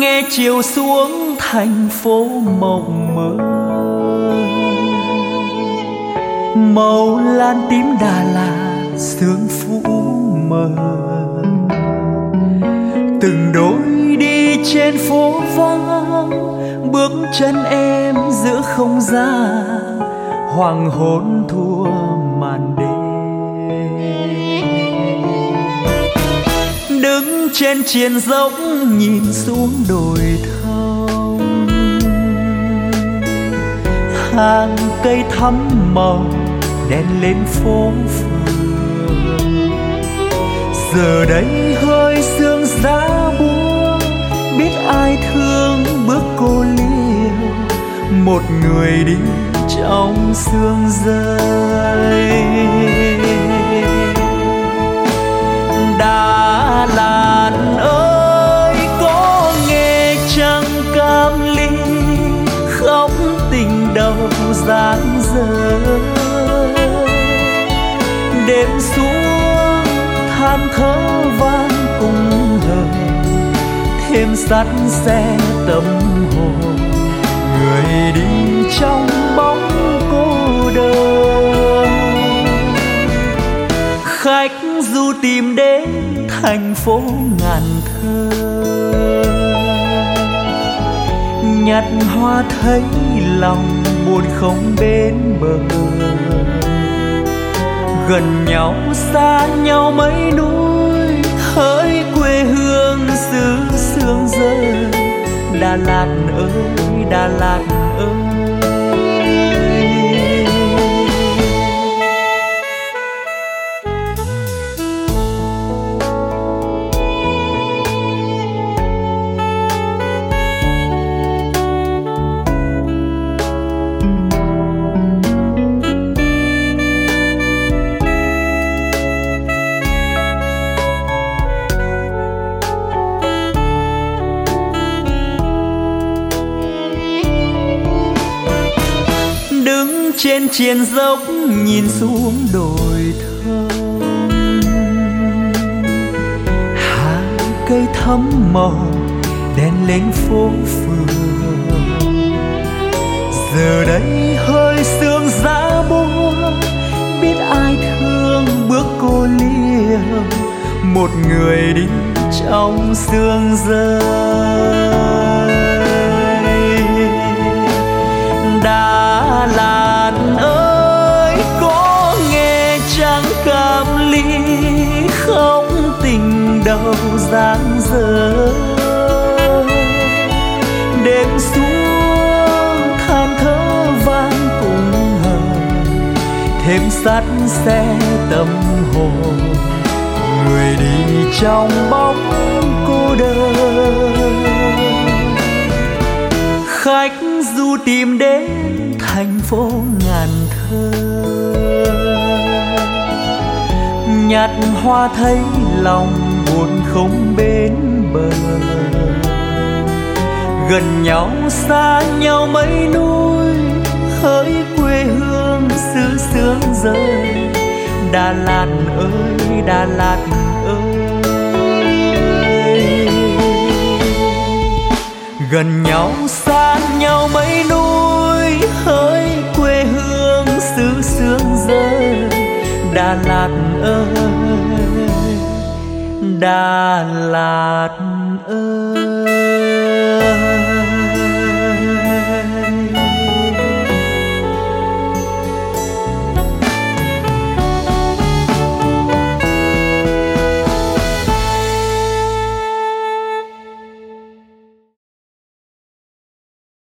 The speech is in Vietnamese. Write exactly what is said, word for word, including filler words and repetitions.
nghe chiều xuống thành phố mộng mơ, màu lan tím Đà Lạt sương phủ mờ. Từng đôi đi trên phố vắng, bước chân em giữa không gian hoàng hôn thua màn đêm. Đứng trên triền dốc nhìn xuống đồi thông, hàng cây thắm màu đèn lên phố phường. Giờ đây hơi sương giá buông, biết ai thương bước cô liêu, một người đi trong sương rơi. Đà Lạt ơi có nghe trăng cam ly, khóc tình đầu dang dở. Đêm xuống than thở vang cùng hờ, thêm sắt xe tâm hồn, người đi trong bóng cô đơn. Khách du tìm đến thành phố ngàn thơ, nhặt hoa thấy lòng buồn không bến bờ. Gần nhau xa nhau mấy núi, hỡi quê hương xứ sương rơi. Đà Lạt ơi, Đà Lạt ơi. Trên triền dốc nhìn xuống đồi thông, hàng cây thắm màu đèn lên phố phường. Giờ đây hơi sương giá buông, biết ai thương bước cô liêu, một người đi trong sương rơi. Đà Lạt ơi có nghe trăng cam ly, không tình đầu dang dở. Đêm xuống than thở vang cùng hờ, thêm sắt xe tâm hồn, người đi trong bóng cô đơn. Khách du tìm đến thành phố ngàn thơ, nhặt hoa thấy lòng buồn không bến bờ. Gần nhau xa nhau mấy núi, hỡi quê hương xứ sương rơi. Đà Lạt ơi, Đà Lạt ơi. Gần nhau xa nhau mấy núi, hỡi quê hương xứ sương rơi. Đà Lạt ơi, Đà Lạt ơi.